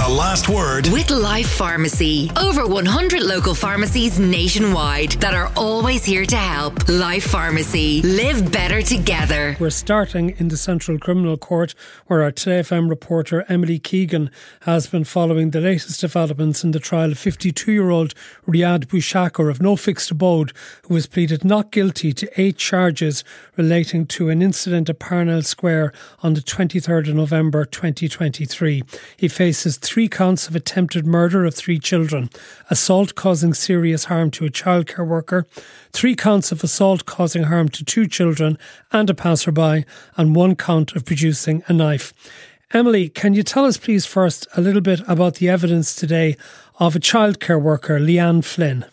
The Last Word with Life Pharmacy. Over 100 local pharmacies nationwide that are always here to help. Life Pharmacy. Live better together. We're starting in the Central Criminal Court, where our Today FM reporter Emily Keegan has been following the latest developments in the trial of 52-year-old Riyad Bouchakar of no fixed abode, who was pleaded not guilty to 8 charges relating to an incident at Parnell Square on the 23rd of November 2023. He faces 3 counts of attempted murder of 3 children, assault causing serious harm to a childcare worker, 3 counts of assault causing harm to 2 children and a passerby, and 1 count of producing a knife. Emily, can you tell us please first a little bit about the evidence today of a childcare worker, Leanne Flynn?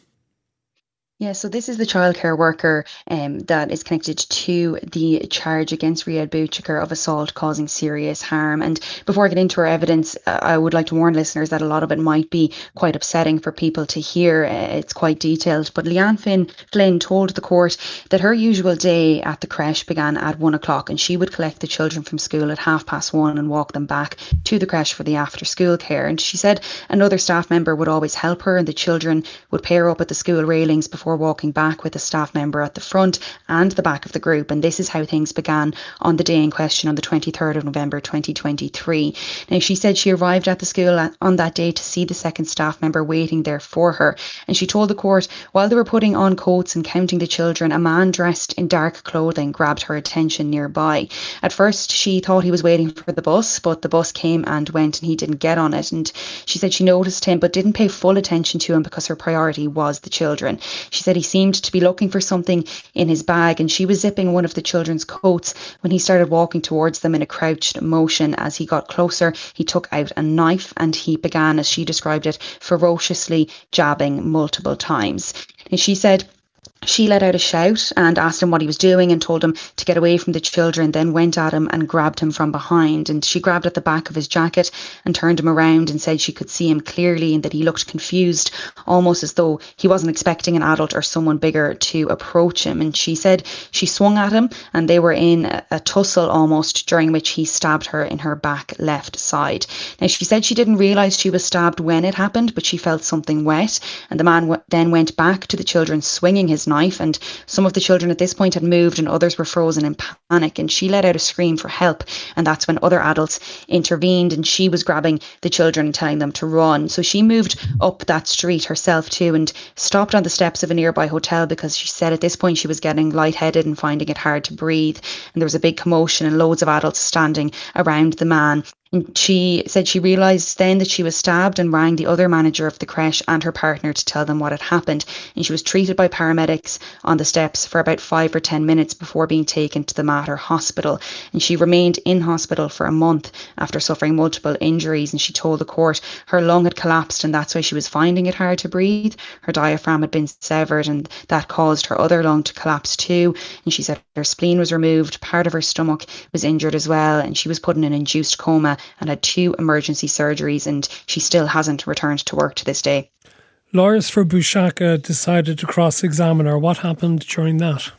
Yeah, so this is the childcare worker that is connected to the charge against Riyad Bouchakar of assault causing serious harm. And before I get into our evidence, I would like to warn listeners that a lot of it might be quite upsetting for people to hear. It's quite detailed. But Leanne Flynn told the court that her usual day at the creche began at 1 o'clock, and she would collect the children from school at 1:30 and walk them back to the creche for the after school care. And she said another staff member would always help her, and the children would pair up at the school railings before walking back with a staff member at the front and the back of the group. And this is how things began on the day in question, on the 23rd of November 2023. Now, she said she arrived at the school on that day to see the second staff member waiting there for her. And she told the court while they were putting on coats and counting the children, a man dressed in dark clothing grabbed her attention nearby. At first, she thought he was waiting for the bus, but the bus came and went and he didn't get on it. And she said she noticed him but didn't pay full attention to him because her priority was the children. She said he seemed to be looking for something in his bag, and she was zipping one of the children's coats when he started walking towards them in a crouched motion. As he got closer, he took out a knife and he began, as she described it, ferociously jabbing multiple times. And she said she let out a shout and asked him what he was doing and told him to get away from the children, then went at him and grabbed him from behind. And she grabbed at the back of his jacket and turned him around and said she could see him clearly and that he looked confused, almost as though he wasn't expecting an adult or someone bigger to approach him. And she said she swung at him and they were in a tussle almost, during which he stabbed her in her back left side. Now, she said she didn't realise she was stabbed when it happened, but she felt something wet, and the man then went back to the children swinging his knife, and some of the children at this point had moved and others were frozen in panic, and she let out a scream for help, and that's when other adults intervened, and she was grabbing the children and telling them to run. So she moved up that street herself too and stopped on the steps of a nearby hotel because she said at this point she was getting lightheaded and finding it hard to breathe, and there was a big commotion and loads of adults standing around the man. And she said she realised then that she was stabbed and rang the other manager of the creche and her partner to tell them what had happened. And she was treated by paramedics on the steps for about 5 or 10 minutes before being taken to the Mater Hospital. And she remained in hospital for a month after suffering multiple injuries. And she told the court her lung had collapsed and that's why she was finding it hard to breathe. Her diaphragm had been severed and that caused her other lung to collapse too. And she said her spleen was removed, part of her stomach was injured as well, and she was put in an induced coma and had 2 emergency surgeries, and she still hasn't returned to work to this day. Lawyers for Bouchakar decided to cross-examine her. What happened during that?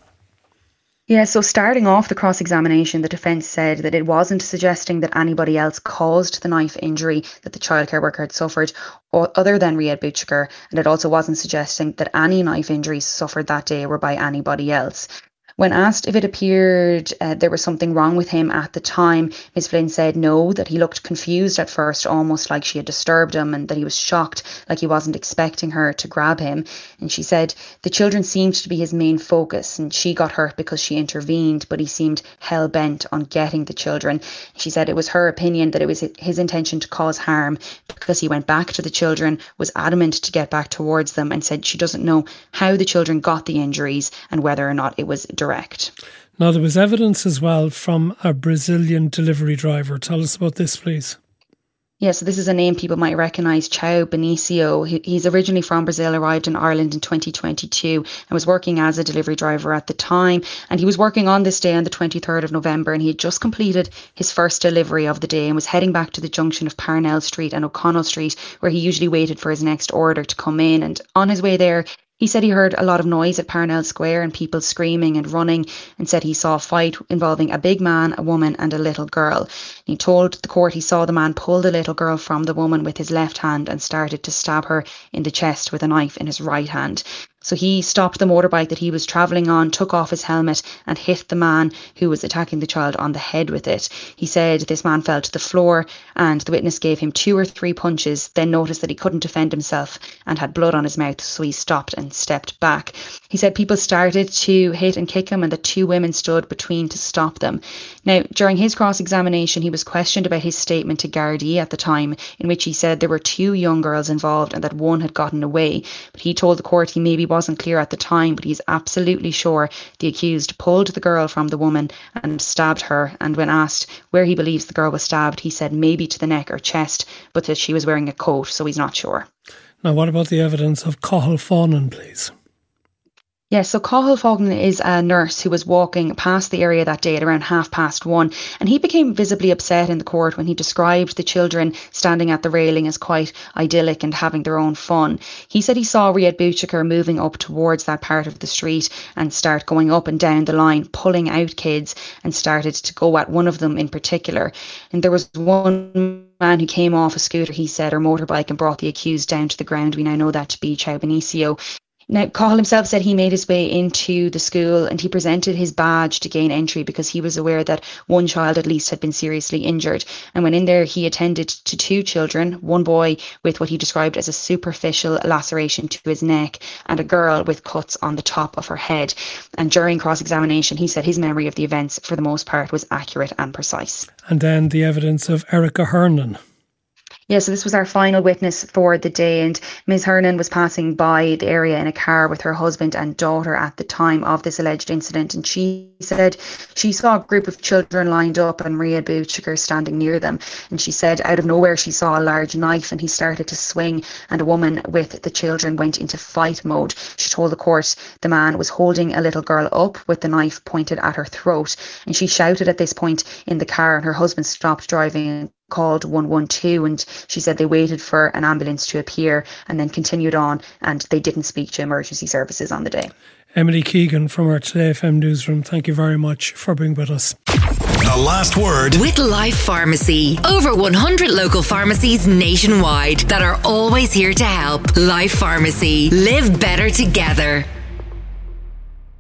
Yeah, so starting off the cross-examination, the defence said that it wasn't suggesting that anybody else caused the knife injury that the childcare worker had suffered, or other than Riyad Bouchakar, and it also wasn't suggesting that any knife injuries suffered that day were by anybody else. When asked if it appeared there was something wrong with him at the time, Ms Flynn said no, that he looked confused at first, almost like she had disturbed him, and that he was shocked, like he wasn't expecting her to grab him. And she said the children seemed to be his main focus, and she got hurt because she intervened, but he seemed hell-bent on getting the children. She said it was her opinion that it was his intention to cause harm because he went back to the children, was adamant to get back towards them, and said she doesn't know how the children got the injuries and whether or not it was direct. Now, there was evidence as well from a Brazilian delivery driver. Tell us about this, please. Yeah, so this is a name people might recognise, Chao Benicio. He's originally from Brazil, arrived in Ireland in 2022 and was working as a delivery driver at the time. And he was working on this day on the 23rd of November, and he had just completed his first delivery of the day and was heading back to the junction of Parnell Street and O'Connell Street, where he usually waited for his next order to come in. And on his way there, He said he heard a lot of noise at Parnell Square and people screaming and running, and said he saw a fight involving a big man, a woman and a little girl. He told the court he saw the man pull the little girl from the woman with his left hand and started to stab her in the chest with a knife in his right hand. So he stopped the motorbike that he was travelling on, took off his helmet and hit the man who was attacking the child on the head with it. He said this man fell to the floor and the witness gave him 2 or 3 punches, then noticed that he couldn't defend himself and had blood on his mouth, so he stopped and stepped back. He said people started to hit and kick him and the 2 women stood between to stop them. Now, during his cross-examination, he was questioned about his statement to Gardaí at the time, in which he said there were 2 young girls involved and that one had gotten away. But he told the court he maybe wasn't clear at the time, but he's absolutely sure the accused pulled the girl from the woman and stabbed her. And when asked where he believes the girl was stabbed, he said maybe to the neck or chest, but that she was wearing a coat, so he's not sure. Now, what about the evidence of Cathal Fawnan, please? Yes, so Cathal Fawnan is a nurse who was walking past the area that day at around 1:30, and he became visibly upset in the court when he described the children standing at the railing as quite idyllic and having their own fun. He said he saw Riyadh Bouchikar moving up towards that part of the street and start going up and down the line, pulling out kids, and started to go at one of them in particular. And there was one man who came off a scooter, he said, or motorbike, and brought the accused down to the ground. We now know that to be Chao Benicio. Now, Cathal himself said he made his way into the school and he presented his badge to gain entry because he was aware that one child at least had been seriously injured. And when in there, he attended to 2 children, one boy with what he described as a superficial laceration to his neck and a girl with cuts on the top of her head. And during cross-examination, he said his memory of the events, for the most part, was accurate and precise. And then the evidence of Erica Hernan. Yeah, so this was our final witness for the day, and Ms. Hernan was passing by the area in a car with her husband and daughter at the time of this alleged incident, and she said she saw a group of children lined up and Riyadh Bouchikar standing near them, and she said out of nowhere she saw a large knife and he started to swing and a woman with the children went into fight mode. She told the court the man was holding a little girl up with the knife pointed at her throat, and she shouted at this point in the car, and her husband stopped driving and called 112, and she said they waited for an ambulance to appear and then continued on, and they didn't speak to emergency services on the day. Emily Keegan from our Today FM newsroom, thank you very much for being with us. The last word with Life Pharmacy. Over 100 local pharmacies nationwide that are always here to help. Life Pharmacy. Live better together.